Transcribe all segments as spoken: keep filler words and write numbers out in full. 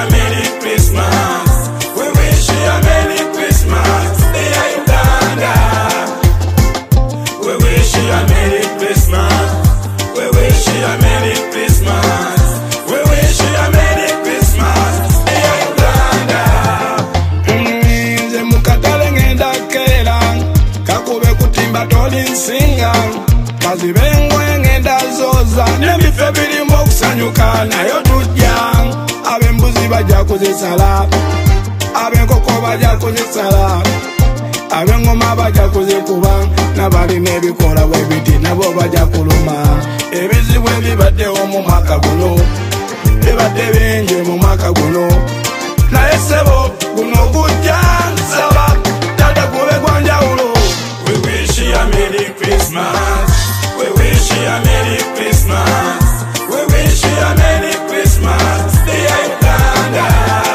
a Merry Christmas. We wish you a Merry Christmas, dear Uganda. We wish you a Merry Christmas. We wish you a Merry Christmas. We wish you a Merry Christmas, dear Uganda. Nze mukatale ngenda kera, kakube kutimba toli nsinga. Kazibengo ngenda zoza, nemife bilimu okusanyuka nayo tujja. Abembuzi bajja kuzisala, abenkoko bajja kuzisala, abengoma bajja kuzikuba, n'abalina ebikola bwe biti nabo bajja kuluma. Ebizibu ebibaddewo mu mwaka guno bibadde bingi mu mwaka guno, naye ssebo guno gujja nsaba tata gube gwa njawulo. We wish you a Merry Christmas. We wish you a Merry Christmas. We wish you a Merry Christmas, dear Uganda.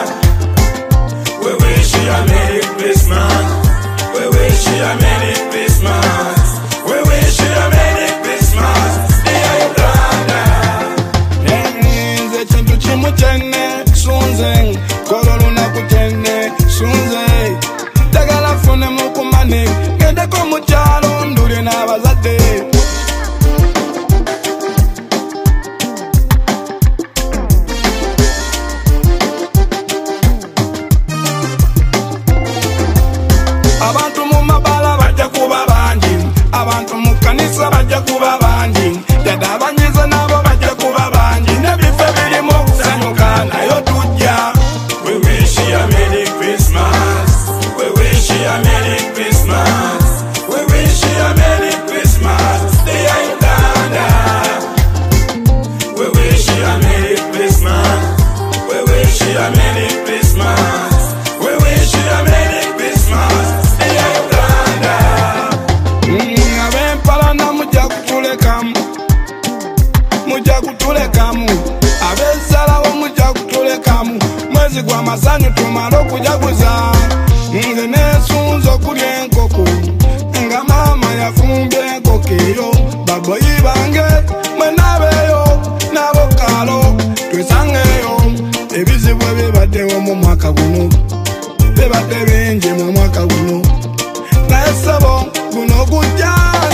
We wish you a Merry Christmas. We wish you a Merry Christmas. We wish you a Merry Christmas, dear Uganda. Nze kintu kimu kyenne sunze, kolo lunaku kyenne sunze. Njagala fune mukumane, ngendeko mu kyalo ndule n'abazadde. Abantu mu mabala bajja kuba bangi, abantu mu kanisa bajja kuba bangi, dada abanyiza nabo bajja kuba bangi, n'ebifo ebirimu okusanyuka nayo tujja. We wish you a Merry Christmas. We wish you a Merry Christmas. We wish you a Merry Christmas, dear Uganda. We wish you a Merry Christmas. We wish you a Merry Christmas. We wish you a Merry Christmas, dear Uganda. Mm, abempalana mujja kutulekamu, mujja kutulekamu, ab'ensalawo mujja kutulekamu, mwezi gwa masanyu tumale okujaguza. Nze neesunza okulya enkoko, nga maama yafumbye enkoko eyo, baboyi bange mwenaabeeyo n'abokaalo twesangeeyo. Ebizibu ebibaddewo mu mwaka guno bibadde bingi mu mwaka guno, naye ssebo guno gujja